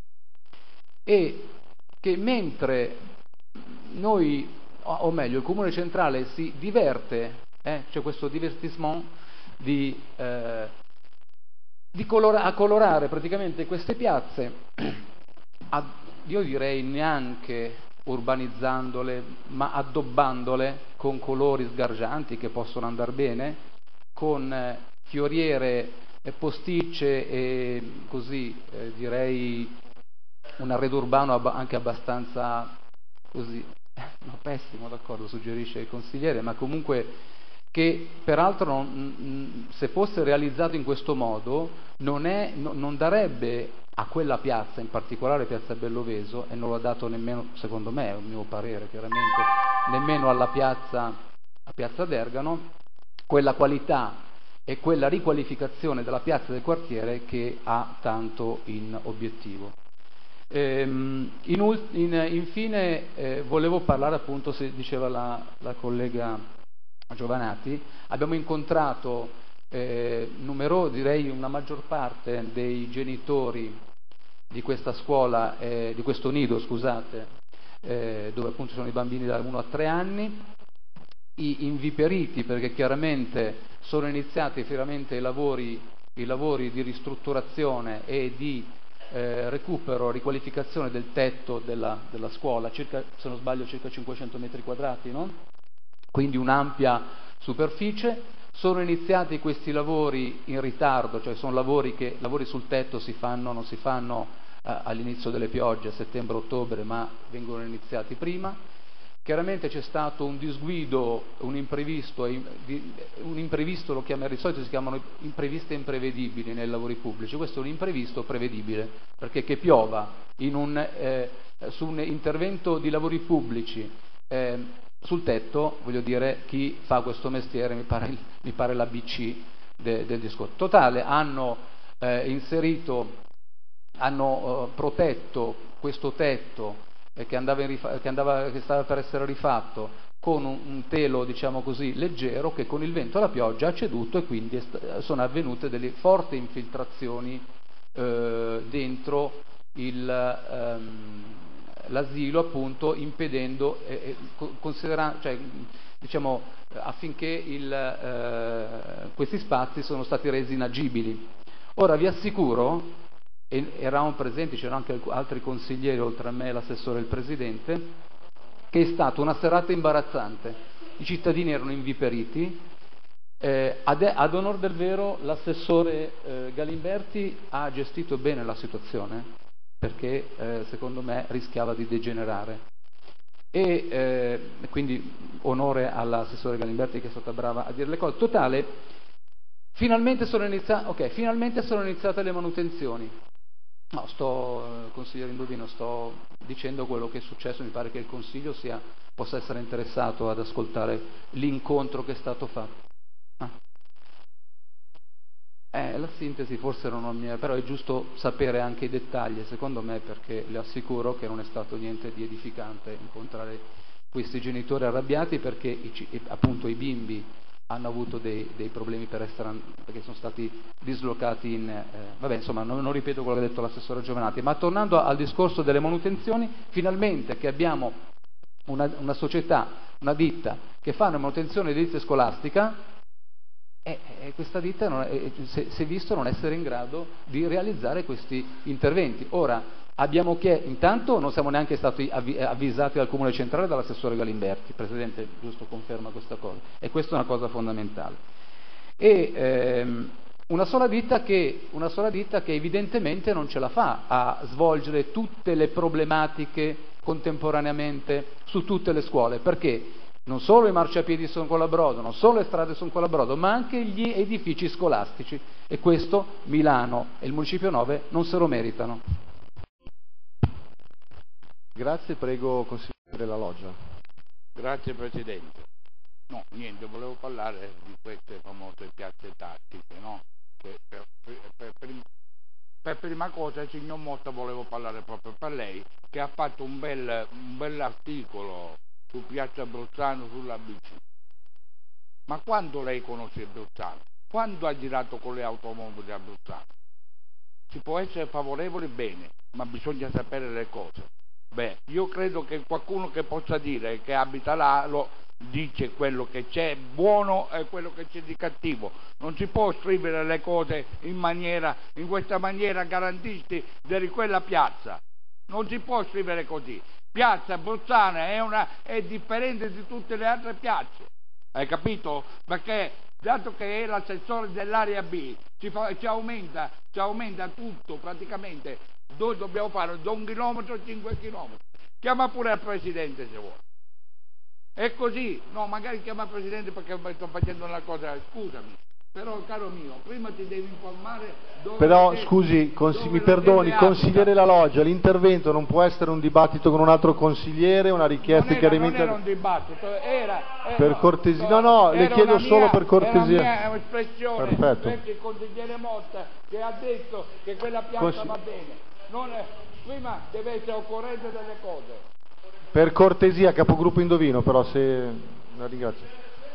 e che mentre noi, o meglio il Comune Centrale, si diverte, eh, c'è questo divertissement di, eh, di colora- a colorare praticamente queste piazze, a, io direi neanche urbanizzandole, ma addobbandole con colori sgargianti che possono andare bene, con eh, fioriere, eh, posticce e così eh, direi un arredo urbano ab- anche abbastanza così, no, pessimo, d'accordo, suggerisce il consigliere, ma comunque che peraltro non, se fosse realizzato in questo modo non, è, no, non darebbe a quella piazza, in particolare Piazza Belloveso, e non l'ha dato nemmeno, secondo me, è un mio parere chiaramente, nemmeno alla piazza, a Piazza Dergano, quella qualità e quella riqualificazione della piazza del quartiere che ha tanto in obiettivo. Ehm, in, in, infine eh, volevo parlare, appunto, se diceva la, la collega Giovanati, abbiamo incontrato eh, numero, direi una maggior parte dei genitori di questa scuola, eh, di questo nido, scusate, eh, dove appunto sono i bambini da uno a tre anni, i inviperiti perché chiaramente sono iniziati finalmente i lavori i lavori di ristrutturazione e di eh, recupero, riqualificazione del tetto della, della scuola, circa, se non sbaglio circa cinquecento metri quadrati, no? Quindi un'ampia superficie. Sono iniziati questi lavori in ritardo, cioè sono lavori che lavori sul tetto si fanno, non si fanno eh, all'inizio delle piogge, a settembre-ottobre, ma vengono iniziati prima. Chiaramente c'è stato un disguido, un imprevisto, un imprevisto lo chiamano, di solito si chiamano imprevisti e imprevedibili nei lavori pubblici, questo è un imprevisto prevedibile, perché che piova in un, eh, su un intervento di lavori pubblici eh, sul tetto, voglio dire, chi fa questo mestiere mi pare, mi pare l'A B C de, del discorso. Totale, hanno eh, inserito, hanno eh, protetto questo tetto eh, che, andava in rifa- che, andava, che stava per essere rifatto con un, un telo, diciamo così, leggero, che con il vento e la pioggia ha ceduto, e quindi st- sono avvenute delle forti infiltrazioni eh, dentro il... Ehm, l'asilo, appunto, impedendo, eh, considerando, cioè, diciamo, affinché il, eh, questi spazi sono stati resi inagibili. Ora vi assicuro, e eravamo presenti, c'erano anche altri consiglieri oltre a me, l'assessore e il presidente, che è stata una serata imbarazzante. I cittadini erano inviperiti. Eh, ad, ad onor del vero, l'assessore eh, Galimberti ha gestito bene la situazione, perché eh, secondo me rischiava di degenerare, e eh, quindi onore all'assessore Galimberti, che è stata brava a dire le cose. Totale, finalmente sono, inizia- okay, finalmente sono iniziate le manutenzioni. No, sto, eh, consigliere Indovino, sto dicendo quello che è successo, mi pare che il Consiglio sia, possa essere interessato ad ascoltare l'incontro che è stato fatto. Ah. Eh, la sintesi forse non è mia, però è giusto sapere anche i dettagli, secondo me, perché le assicuro che non è stato niente di edificante incontrare questi genitori arrabbiati, perché i, appunto i bimbi hanno avuto dei, dei problemi per essere, perché sono stati dislocati in... Eh, vabbè, insomma, non, non ripeto quello che ha detto l'assessore Giovanati, ma tornando al discorso delle manutenzioni, finalmente che abbiamo una, una società, una ditta che fa una manutenzione edilizia scolastica, e, e questa ditta non è, si è visto non essere in grado di realizzare questi interventi. Ora, abbiamo chiesto, intanto non siamo neanche stati avvisati dal Comune Centrale e dall'assessore Galimberti, il Presidente giusto conferma questa cosa, e questa è una cosa fondamentale. E ehm, una sola ditta che, una sola ditta che evidentemente non ce la fa a svolgere tutte le problematiche contemporaneamente su tutte le scuole, perché non solo i marciapiedi sono con la brodo, non solo le strade sono con la brodo, ma anche gli edifici scolastici, e questo Milano e il Municipio nove non se lo meritano. Grazie, prego consigliere La Loggia. Grazie Presidente. No, niente, volevo parlare di queste famose piazze tattiche, no? Che per, per, per, per prima cosa il signor Motta volevo parlare proprio per lei, che ha fatto un bel, un bell'articolo su Piazza Bruzzano, sulla B C. Ma quando lei conosce Bruzzano? Quando ha girato con le automobili a Bruzzano? Si può essere favorevoli, bene, ma bisogna sapere le cose. Beh, io credo che qualcuno che possa dire che abita là lo dice quello che c'è buono e quello che c'è di cattivo. Non si può scrivere le cose in maniera, in questa maniera, garantisti di quella piazza. Non si può scrivere così. Piazza Bruzzana è, una, è differente di tutte le altre piazze, hai capito? Perché dato che è l'assessore dell'area B ci, fa, ci, aumenta, ci aumenta tutto praticamente. Noi dobbiamo fare da un chilometro a cinque chilometri. Chiama pure il Presidente se vuole. È così, no, magari chiama il Presidente perché sto facendo una cosa, scusami. Però, caro mio, prima ti devi informare dove... Però, te, scusi, consi- mi perdoni, consigliere La Loggia, l'intervento non può essere un dibattito con un altro consigliere, una richiesta di chiarimento... Non era un dibattito, era... era per cortesia, no, no, le chiedo solo mia, per cortesia. Era una mia espressione, perfetto. perché il consigliere Motta che ha detto che quella piazza Consi- va bene. Non è, prima deve essere occorrente delle cose. Per cortesia, capogruppo Indovino, però, se... la ringrazio.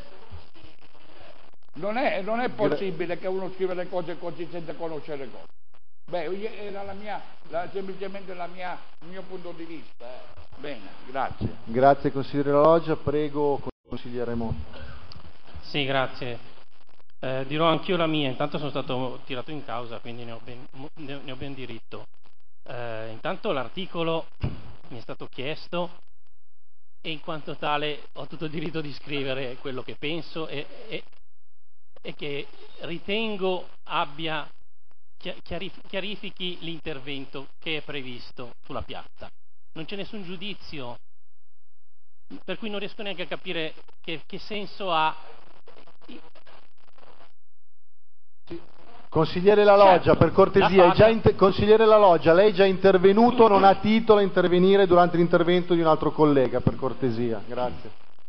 Non è, non è possibile che uno scriva le cose così senza conoscere le cose. Beh, era la mia, la, semplicemente la mia, il mio punto di vista. Eh. Bene, grazie. Grazie consigliere La Loggia, prego consigliere Motta. Sì, grazie. Eh, dirò anch'io la mia, intanto sono stato tirato in causa, quindi ne ho ben, ne ho ben diritto. Eh, intanto l'articolo mi è stato chiesto e in quanto tale ho tutto il diritto di scrivere quello che penso e, e, e che ritengo abbia chiarifichi l'intervento che è previsto sulla piazza. Non c'è nessun giudizio, per cui non riesco neanche a capire che, che senso ha. Consigliere La Loggia, certo, per cortesia, è già inter- consigliere La Loggia, lei è già intervenuto, non ha titolo a intervenire durante l'intervento di un altro collega, per cortesia, grazie.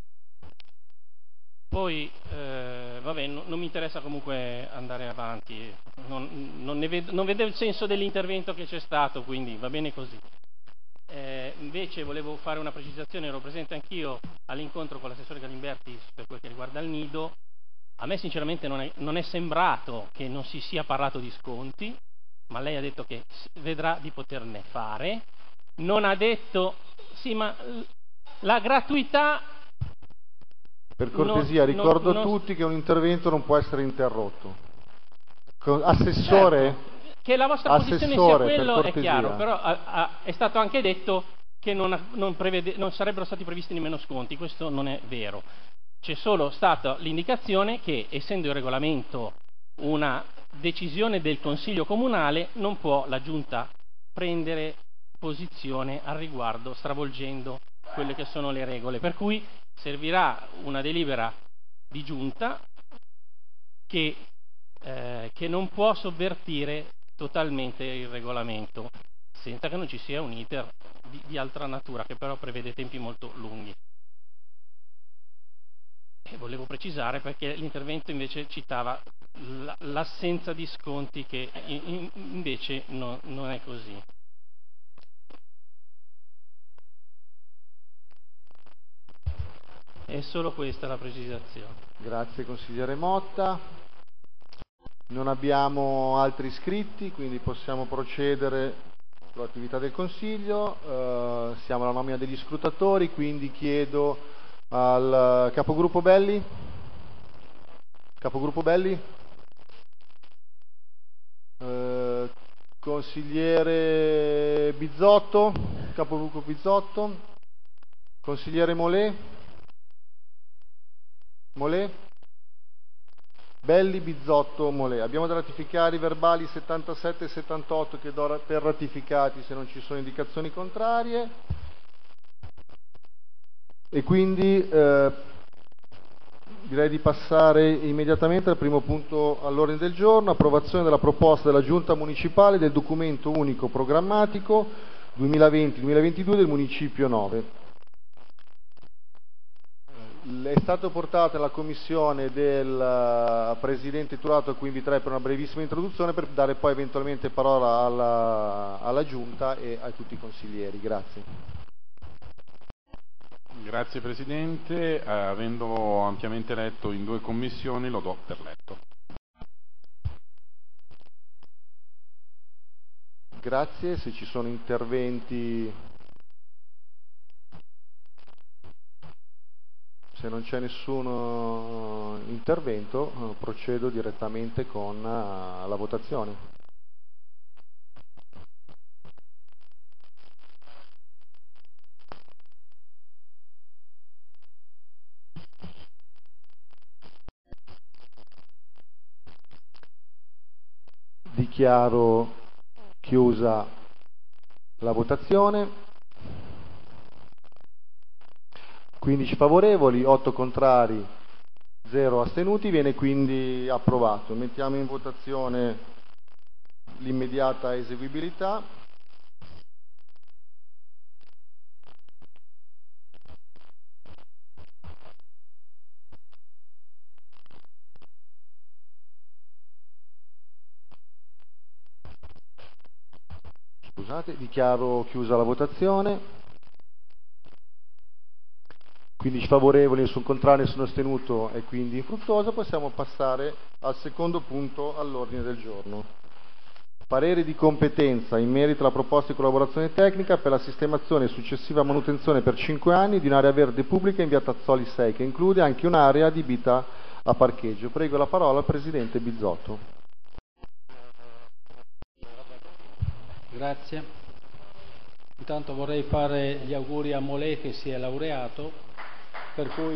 Poi, eh, vabbè, no, non mi interessa comunque andare avanti, non, non, ne vedo, non vedo il senso dell'intervento che c'è stato, quindi va bene così. Eh, invece volevo fare una precisazione, ero presente anch'io all'incontro con l'assessore Galimberti per quel che riguarda il nido. A me sinceramente non è, non è sembrato che non si sia parlato di sconti, ma lei ha detto che vedrà di poterne fare, non ha detto, sì, ma la gratuità... Per cortesia, non, ricordo non, a tutti che un intervento non può essere interrotto. Assessore? Certo, che la vostra posizione sia quello è chiaro, però a, a, è stato anche detto che non, non, prevede, non sarebbero stati previsti nemmeno sconti, questo non è vero. C'è solo stata l'indicazione che, essendo il regolamento una decisione del Consiglio Comunale, non può la Giunta prendere posizione al riguardo, stravolgendo quelle che sono le regole. Per cui servirà una delibera di Giunta che, eh, che non può sovvertire totalmente il regolamento, senza che non ci sia un iter di, di altra natura, che però prevede tempi molto lunghi. E volevo precisare perché l'intervento invece citava l'assenza di sconti, che in, invece no, non è così. È solo questa la precisazione. Grazie consigliere Motta. Non abbiamo altri iscritti, quindi possiamo procedere sull'attività del Consiglio. Eh, siamo alla nomina degli scrutatori, quindi chiedo al capogruppo Belli. Capogruppo Belli. Eh, consigliere Bizzotto. Capogruppo Bizzotto. Consigliere Molè. Molè. Belli, Bizzotto, Molè. Abbiamo da ratificare i verbali settantasette e settantotto che do per ratificati se non ci sono indicazioni contrarie. E quindi eh, direi di passare immediatamente al primo punto all'ordine del giorno, approvazione della proposta della Giunta Municipale del documento unico programmatico duemilaventi duemilaventidue del Municipio nove. È stato portato alla commissione del Presidente Turato, a cui inviterei per una brevissima introduzione per dare poi eventualmente parola alla, alla Giunta e a tutti i consiglieri. Grazie. Grazie Presidente, eh, avendo ampiamente letto in due commissioni lo do per letto. Grazie, se ci sono interventi, se non c'è nessun intervento procedo direttamente con la votazione. Dichiaro chiusa la votazione. quindici favorevoli, otto contrari, zero astenuti, viene quindi approvato. Mettiamo in votazione l'immediata eseguibilità. Scusate, dichiaro chiusa la votazione. quindici favorevoli, nessun contrario, nessun astenuto e quindi infruttuosa. Possiamo passare al secondo punto all'ordine del giorno. Parere di competenza in merito alla proposta di collaborazione tecnica per la sistemazione e successiva manutenzione per cinque anni di un'area verde pubblica in via Tazzoli sei, che include anche un'area adibita a parcheggio. Prego la parola al Presidente Bizzotto. Grazie. Intanto vorrei fare gli auguri a Molè che si è laureato, per cui...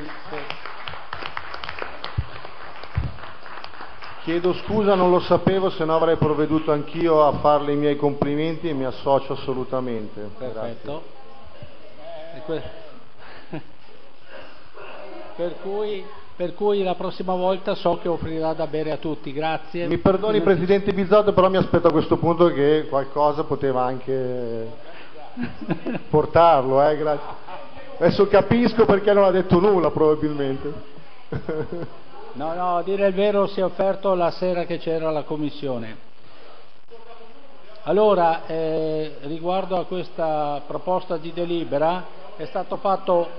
Chiedo scusa, non lo sapevo, se no avrei provveduto anch'io a farle i miei complimenti e mi associo assolutamente. Perfetto. Que... per, cui, per cui la prossima volta so che offrirà da bere a tutti. Grazie. Mi perdoni Presidente Bizzotto, però mi aspetto a questo punto che qualcosa poteva anche portarlo. Eh? Grazie. Adesso capisco perché non ha detto nulla probabilmente. No, no, a dire il vero si è offerto la sera che c'era la commissione. Allora, eh, riguardo a questa proposta di delibera, è stato fatto...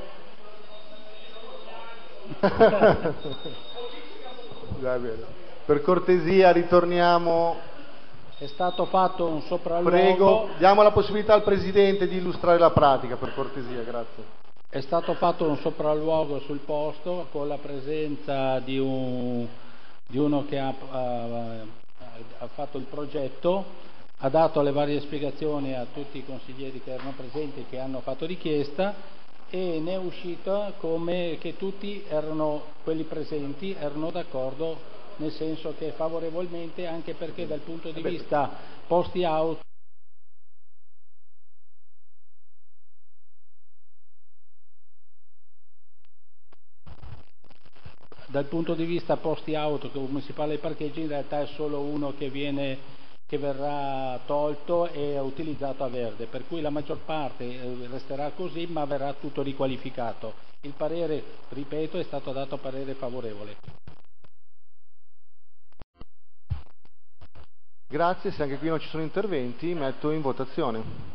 Per cortesia ritorniamo... È stato fatto un sopralluogo... Prego, diamo la possibilità al Presidente di illustrare la pratica, per cortesia, grazie. È stato fatto un sopralluogo sul posto con la presenza di, un, di uno che ha, ha, ha fatto il progetto, ha dato le varie spiegazioni a tutti i consiglieri che erano presenti e che hanno fatto richiesta, e ne è uscita come che tutti erano, quelli presenti erano d'accordo, nel senso che favorevolmente, anche perché dal punto di vista posti auto dal punto di vista posti auto, come si parla di parcheggi, in realtà è solo uno che viene che verrà tolto e utilizzato a verde, per cui la maggior parte resterà così, ma verrà tutto riqualificato. Il parere, ripeto, è stato dato parere favorevole. Grazie, se anche qui non ci sono interventi, metto in votazione.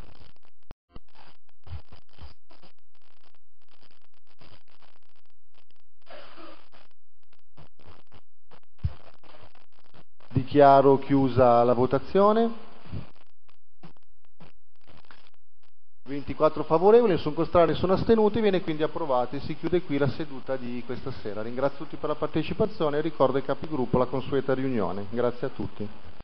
Dichiaro chiusa la votazione. ventiquattro favorevoli, nessun contrario, nessun astenuti, viene quindi approvato e si chiude qui la seduta di questa sera. Ringrazio tutti per la partecipazione e ricordo ai capigruppo la consueta riunione. Grazie a tutti.